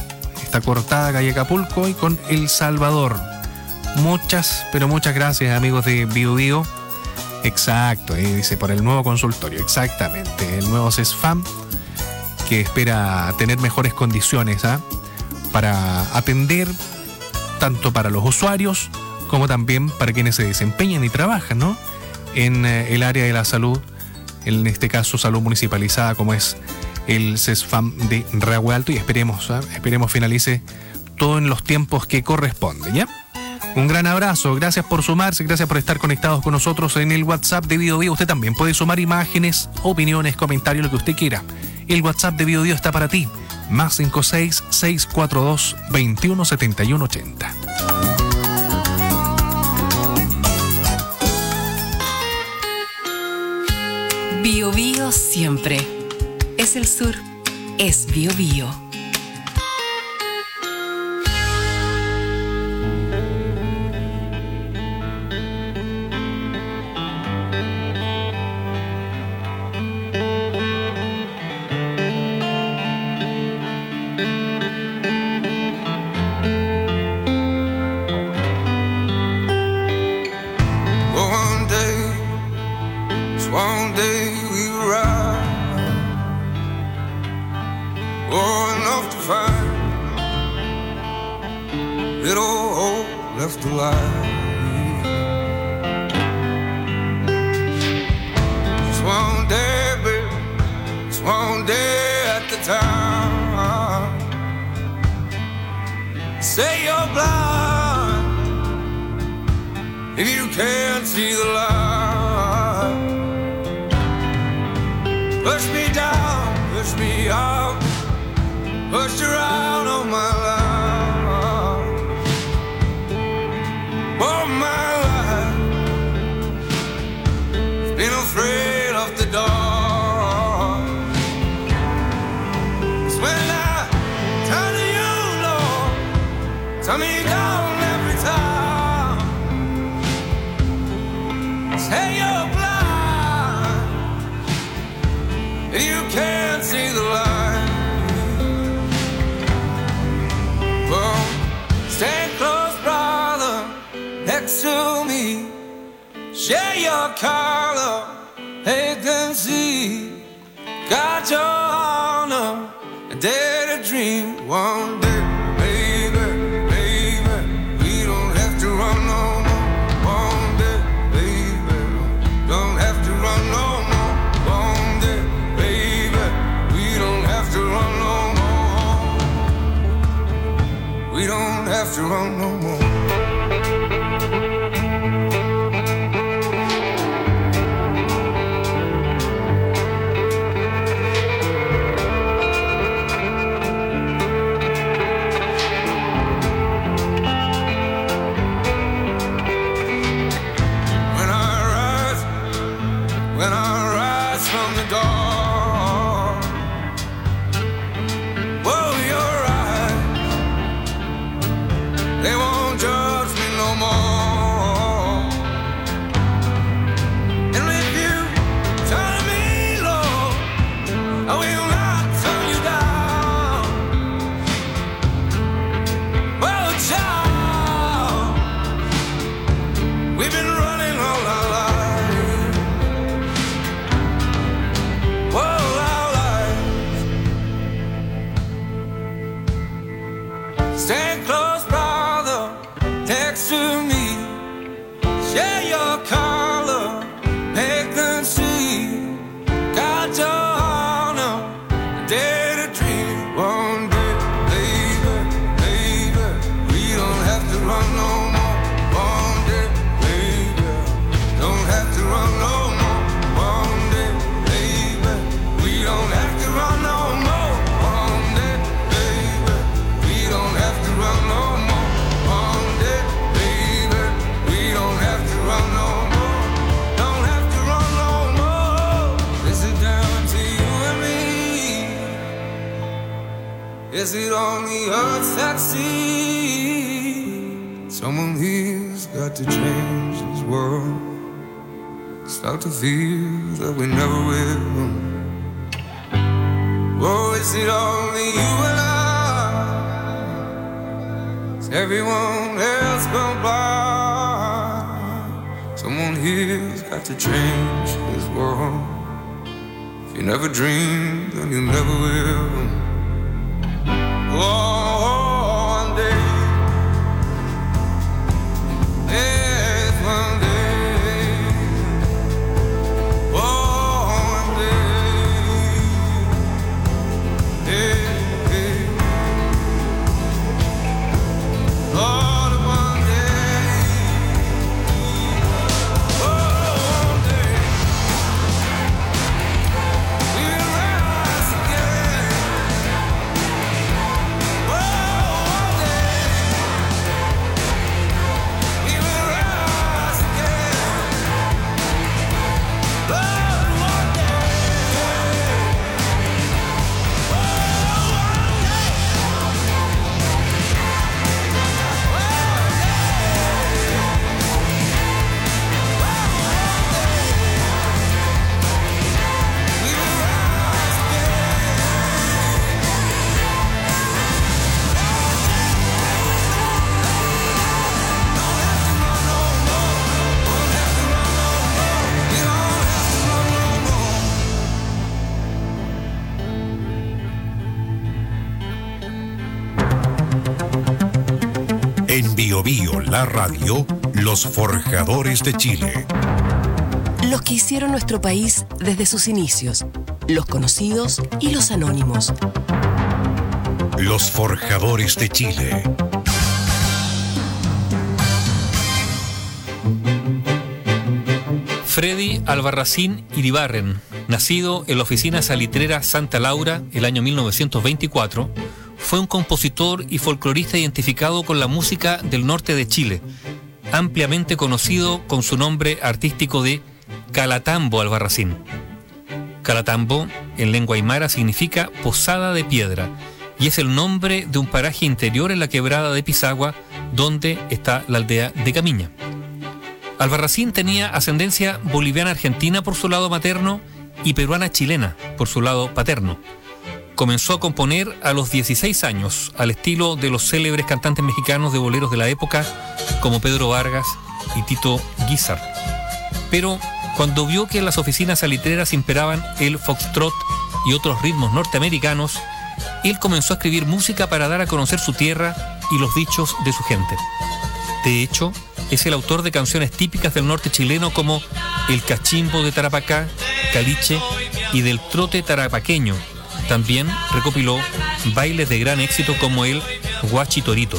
está cortada calle Acapulco y con El Salvador. Muchas, pero muchas gracias, amigos de Bio Bio. Exacto, ahí dice por el nuevo consultorio, exactamente, el nuevo CESFAM, que espera tener mejores condiciones ¿eh? para atender tanto para los usuarios como también para quienes se desempeñan y trabajan ¿no? en eh, el área de la salud, en este caso salud municipalizada como es el CESFAM de Rehue Alto, y esperemos, ¿eh? esperemos finalice todo en los tiempos que corresponden, ¿ya? Un gran abrazo, gracias por sumarse, gracias por estar conectados con nosotros en el WhatsApp de Bio Bio. Usted también puede sumar imágenes, opiniones, comentarios, lo que usted quiera. El WhatsApp de Bio Bio está para ti, más cinco seis, seis cuatro dos, veintiuno setenta y uno ochenta. Bio Bio siempre. Es el sur, es Bio Bio. Is it on the earth that sees? Someone here's got to change this world. Start to feel that we never will. Oh, is it only you and I? everyone else gone by. Someone here's got to change this world. If you never dream, then you never will. Oh, one day, yes, one day. Oh, one day, yeah. Lord, one day, oh, one day, we'll rise again. Oh, one day, we will rise again. Lord, one day, oh, one day. En Bio Bio, la radio, los forjadores de Chile. Los que hicieron nuestro país desde sus inicios, los conocidos y los anónimos. Los forjadores de Chile. Freddy Albarracín Iribarren, nacido en la oficina salitrera Santa Laura el año mil novecientos veinticuatro, fue un compositor y folclorista identificado con la música del norte de Chile, ampliamente conocido con su nombre artístico de Calatambo Albarracín. Calatambo, en lengua aymara, significa posada de piedra y es el nombre de un paraje interior en la quebrada de Pisagua, donde está la aldea de Camiña. Albarracín tenía ascendencia boliviana-argentina por su lado materno y peruana-chilena por su lado paterno. Comenzó a componer a los dieciséis años, al estilo de los célebres cantantes mexicanos de boleros de la época, como Pedro Vargas y Tito Guízar. Pero cuando vio que en las oficinas salitreras imperaban el foxtrot y otros ritmos norteamericanos, él comenzó a escribir música para dar a conocer su tierra y los dichos de su gente. De hecho, es el autor de canciones típicas del norte chileno como El Cachimbo de Tarapacá, Caliche y del Trote Tarapaqueño. También recopiló bailes de gran éxito como el Guachitorito.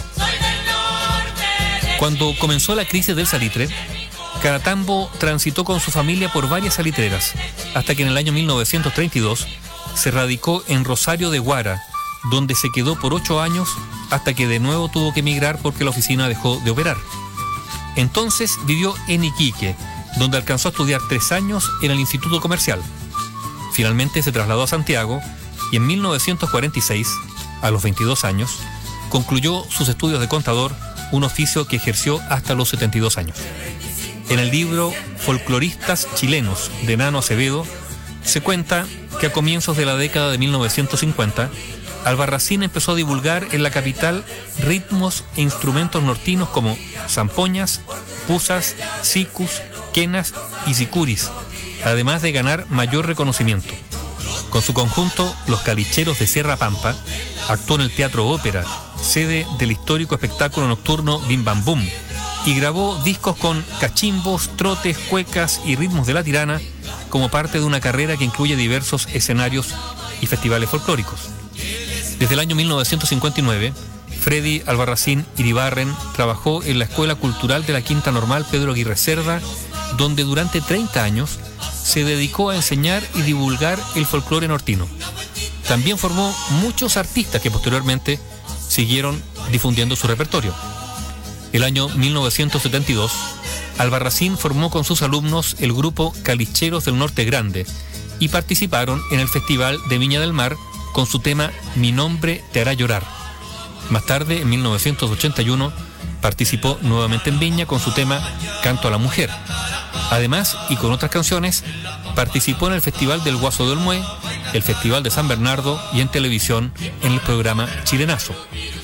Cuando comenzó la crisis del salitre, Calatambo transitó con su familia por varias salitreras, hasta que en el año mil novecientos treinta y dos se radicó en Rosario de Guara, donde se quedó por ocho años hasta que de nuevo tuvo que emigrar porque la oficina dejó de operar. Entonces vivió en Iquique, donde alcanzó a estudiar tres años en el Instituto Comercial. Finalmente se trasladó a Santiago y en mil novecientos cuarenta y seis, a los veintidós años, concluyó sus estudios de contador, un oficio que ejerció hasta los setenta y dos años. En el libro Folcloristas Chilenos de Nano Acevedo se cuenta que a comienzos de la década de mil novecientos cincuenta, Albarracín empezó a divulgar en la capital ritmos e instrumentos nortinos como zampoñas, pusas, sicus, quenas y sicuris, además de ganar mayor reconocimiento. Con su conjunto, Los Calicheros de Sierra Pampa, actuó en el Teatro Ópera, sede del histórico espectáculo nocturno Bim Bam Boom, y grabó discos con cachimbos, trotes, cuecas y ritmos de la tirana como parte de una carrera que incluye diversos escenarios y festivales folclóricos. Desde el año mil novecientos cincuenta y nueve, Freddy Albarracín Iribarren trabajó en la Escuela Cultural de la Quinta Normal Pedro Aguirre Cerda, donde durante treinta años se dedicó a enseñar y divulgar el folclore nortino. También formó muchos artistas que posteriormente siguieron difundiendo su repertorio. El año mil novecientos setenta y dos, Albarracín formó con sus alumnos el grupo Calicheros del Norte Grande y participaron en el Festival de Viña del Mar con su tema Mi nombre te hará llorar. Más tarde, en mil novecientos ochenta y uno, participó nuevamente en Viña con su tema Canto a la Mujer. Además, y con otras canciones, participó en el Festival del Guaso de Olmué, el Festival de San Bernardo y en televisión en el programa Chilenazo.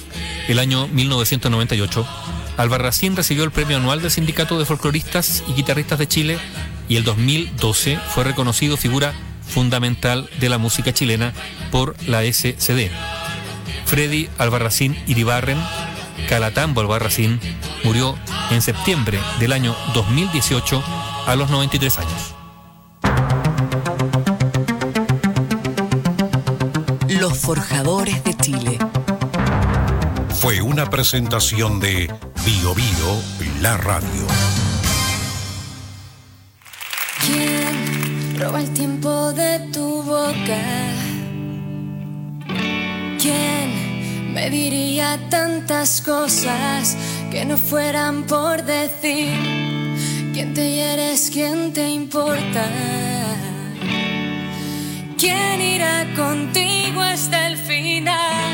el año mil novecientos noventa y ocho, Albarracín recibió el premio anual del Sindicato de Folcloristas y Guitarristas de Chile y el dos mil doce fue reconocido figura fundamental de la música chilena por la S C D. Freddy Albarracín Iribarren, Calatambo Albarracín, murió en septiembre del año dos mil dieciocho a los noventa y tres años. Los Forjadores de Chile. Fue una presentación de Bio Bio, la radio. ¿Quién roba el tiempo de tu boca? ¿Quién me diría tantas cosas que no fueran por decir? ¿Quién te hieres? ¿Quién te importa? ¿Quién irá contigo hasta el final?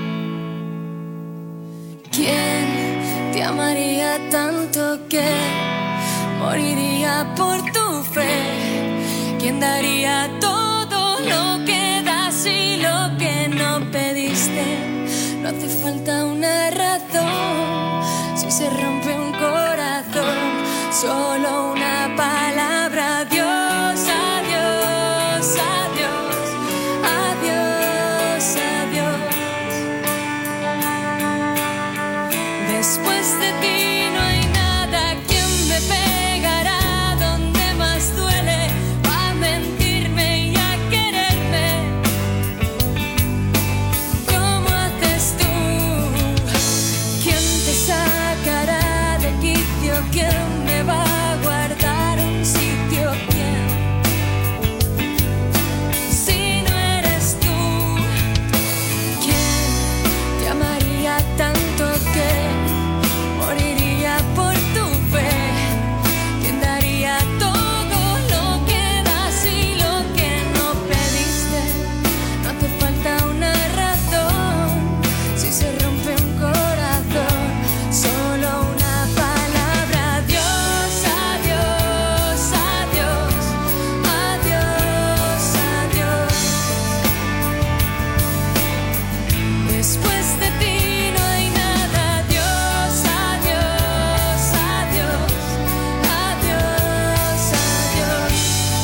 ¿Quién te amaría tanto que moriría por tu fe? ¿Quién daría todo lo que das y lo que no pediste? No hace falta una razón si se rompe un corazón, solo una palabra. Adiós, adiós, adiós, adiós, adiós. Después de ti no hay nada. ¿Quién me pegará donde más duele? Va a mentirme y a quererme. ¿Cómo haces tú? ¿Quién te sacará de quicio? ¿Quién me va a guardar un sitio? ¿Quién? Si no eres tú, ¿quién te amaría tanto que moriría por tu fe? ¿Quién daría todo lo que das y lo que no pediste? No hace falta una razón si se rompe un corazón, solo una palabra. Adiós, adiós, adiós, adiós, adiós. Después de ti no hay nada. Adiós, adiós, adiós, adiós, adiós,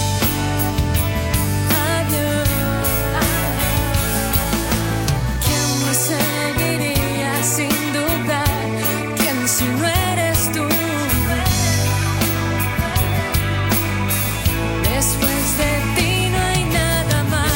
adiós. ¿Quién me seguiría sin dudar? ¿Quién si no eres tú? Después de ti no hay nada más.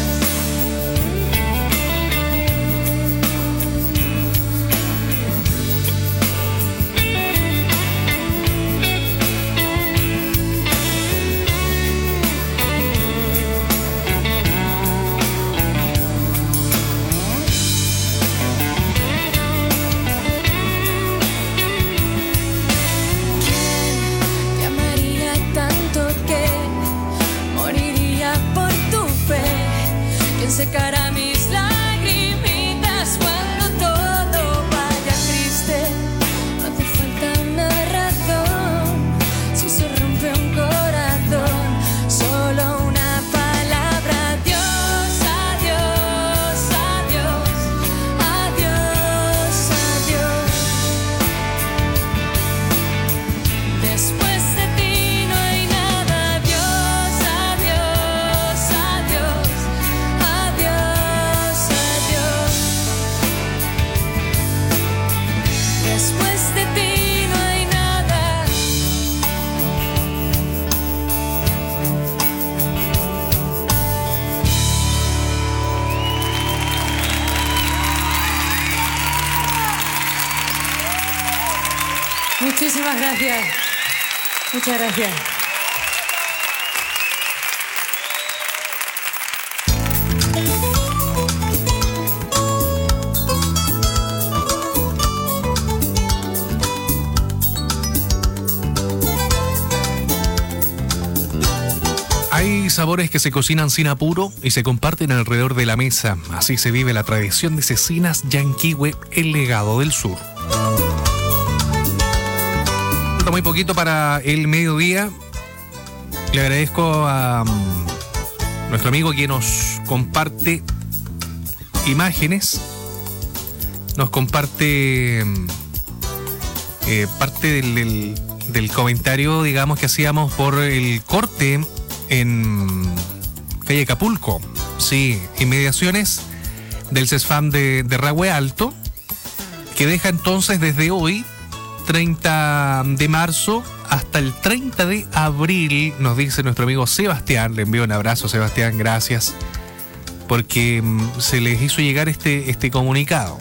¿Quién te amaría tanto que moriría por tu fe? ¿Quién secará mis lagrimitas cuando todo vaya triste? No hace falta una razón si se rompe un corazón, solo una palabra. Adiós, adiós, adiós, adiós, adiós. Después de ti no hay nada. Adiós, adiós, adiós, adiós, adiós. Después de ti no hay nada. Muchísimas gracias. Muchas gracias. Hay sabores que se cocinan sin apuro y se comparten alrededor de la mesa. Así se vive la tradición de Cecinas Yanquihue, el legado del sur. Falta muy poquito para el mediodía. Le agradezco a um, nuestro amigo que nos comparte imágenes nos comparte eh, parte del, del, del comentario, digamos, que hacíamos por el corte en calle Capulco. Sí, inmediaciones del CESFAM de, de Rahue Alto, que deja entonces desde hoy, treinta de marzo, hasta el treinta de abril, nos dice nuestro amigo Sebastián. Le envío un abrazo, Sebastián, gracias, porque mm, se les hizo llegar este, este comunicado.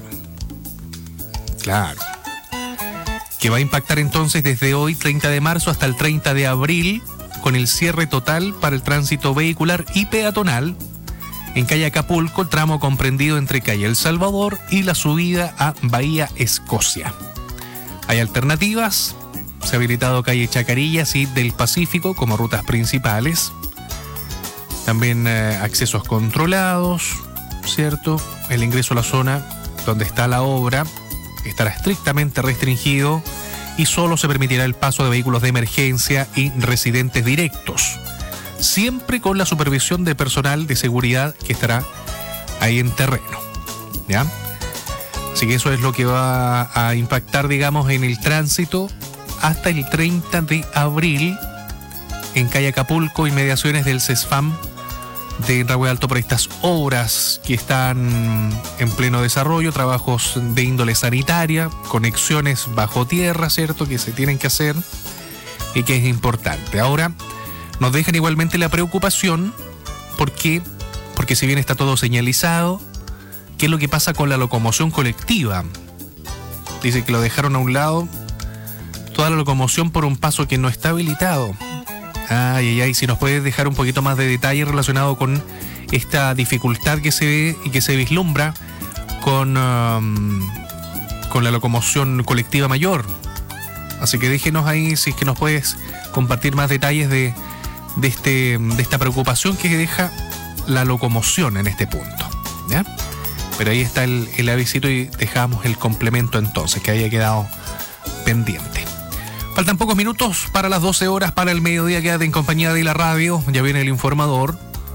Claro. Que va a impactar entonces desde hoy, treinta de marzo, hasta el treinta de abril, con el cierre total para el tránsito vehicular y peatonal en calle Acapulco, el tramo comprendido entre calle El Salvador y la subida a Bahía Escocia. Hay alternativas, se ha habilitado calle Chacarillas y del Pacífico como rutas principales. También eh, accesos controlados, ¿cierto? El ingreso a la zona donde está la obra estará estrictamente restringido y solo se permitirá el paso de vehículos de emergencia y residentes directos, siempre con la supervisión de personal de seguridad que estará ahí en terreno, ¿ya? Así que eso es lo que va a impactar, digamos, en el tránsito hasta el treinta de abril en calle Acapulco, inmediaciones del CESFAM de Rahue Alto, por estas obras que están en pleno desarrollo, trabajos de índole sanitaria, conexiones bajo tierra, ¿cierto?, que se tienen que hacer y que es importante. Ahora, nos dejan igualmente la preocupación, ¿por qué? Porque si bien está todo señalizado, ¿qué es lo que pasa con la locomoción colectiva? Dice que lo dejaron a un lado, toda la locomoción por un paso que no está habilitado. Ay, ay, ay, si nos puedes dejar un poquito más de detalle relacionado con esta dificultad que se ve y que se vislumbra con, um, con la locomoción colectiva mayor. Así que déjenos ahí si es que nos puedes compartir más detalles de, de, este, de esta preocupación que deja la locomoción en este punto, ¿ya? Pero ahí está el, el avisito y dejamos el complemento entonces, que había quedado pendiente. Faltan pocos minutos para las doce horas, para el mediodía. Quédate en compañía de la radio. Ya viene el informador.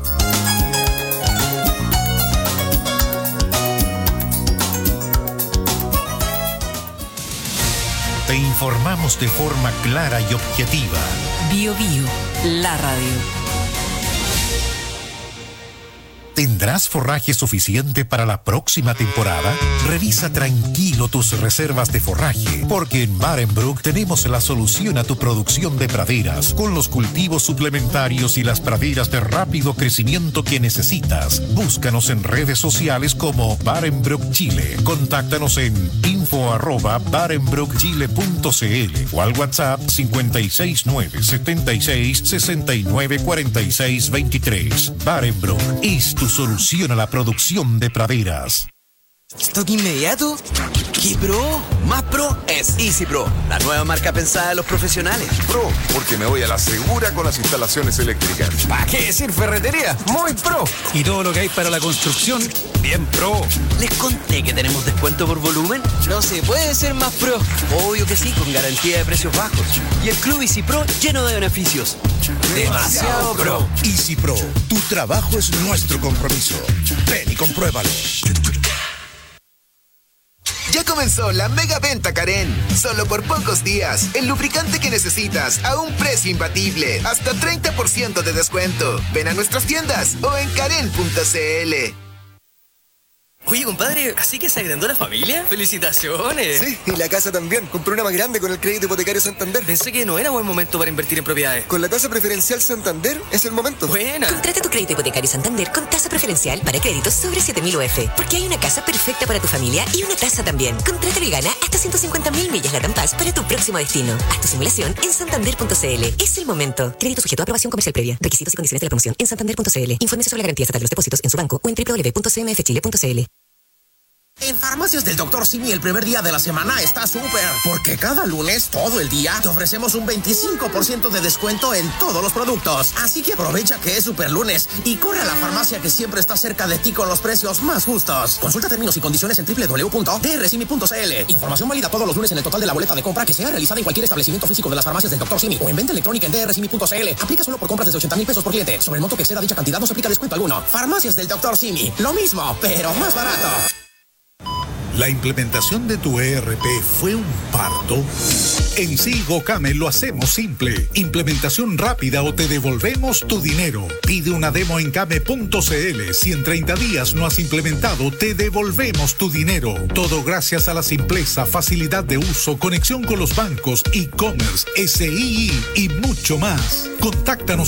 Te informamos de forma clara y objetiva. Bio Bio, la radio. ¿Tendrás forraje suficiente para la próxima temporada? Revisa tranquilo tus reservas de forraje, porque en Barenbroek tenemos la solución a tu producción de praderas, con los cultivos suplementarios y las praderas de rápido crecimiento que necesitas. Búscanos en redes sociales como Barenbroek Chile. Contáctanos en info arroba barenbroek chile punto c l o al WhatsApp cinco seis nueve, siete seis, seis nueve, cuatro seis dos tres. Barenbroek es tu solución a la producción de praderas. ¿Stock inmediato? ¿Qué pro? Más pro es Easy Pro, la nueva marca pensada de los profesionales. Pro, porque me voy a la segura con las instalaciones eléctricas. ¿Para qué decir ferretería? Muy pro. Y todo lo que hay para la construcción, bien pro. ¿Les conté que tenemos descuento por volumen? No se puede ser más pro. Obvio que sí, con garantía de precios bajos. Y el Club Easy Pro lleno de beneficios. Demasiado pro. Easy Pro, tu trabajo es nuestro compromiso. Ven y compruébalo. Ya comenzó la mega venta Karen. Solo por pocos días. El lubricante que necesitas a un precio imbatible. Hasta treinta por ciento de descuento. Ven a nuestras tiendas o en karen punto c l. Oye, compadre, ¿así que se agrandó la familia? ¡Felicitaciones! Sí, y la casa también. Compré una más grande con el crédito hipotecario Santander. Pensé que no era buen momento para invertir en propiedades. Con la tasa preferencial Santander es el momento. Buena. Contrata tu crédito hipotecario Santander con tasa preferencial para créditos sobre siete mil U F. Porque hay una casa perfecta para tu familia y una tasa también. Contrátalo y gana hasta ciento cincuenta mil millas Latam Pass para tu próximo destino. Haz tu simulación en santander punto c l. Es el momento. Crédito sujeto a aprobación comercial previa. Requisitos y condiciones de la promoción en santander punto c l. Infórmese sobre la garantía estatal de los depósitos en su banco o en w w w punto c m f chile punto c l. En Farmacias del doctor Simi el primer día de la semana está súper, porque cada lunes, todo el día, te ofrecemos un veinticinco por ciento de descuento en todos los productos. Así que aprovecha que es super lunes y corre a la farmacia que siempre está cerca de ti con los precios más justos. Consulta términos y condiciones en w w w punto d r simi punto c l. Información válida todos los lunes en el total de la boleta de compra que sea realizada en cualquier establecimiento físico de las farmacias del doctor Simi o en venta electrónica en d r simi punto c l. Aplica solo por compras desde ochenta mil pesos por cliente. Sobre el monto que exceda dicha cantidad no se aplica descuento alguno. Farmacias del doctor Simi. Lo mismo, pero más barato. ¿La implementación de tu E R P fue un parto? En Sigocame lo hacemos simple. Implementación rápida o te devolvemos tu dinero. Pide una demo en came punto cl. Si en treinta días no has implementado, te devolvemos tu dinero. Todo gracias a la simpleza, facilidad de uso, conexión con los bancos, e-commerce, S I I y mucho más. Contáctanos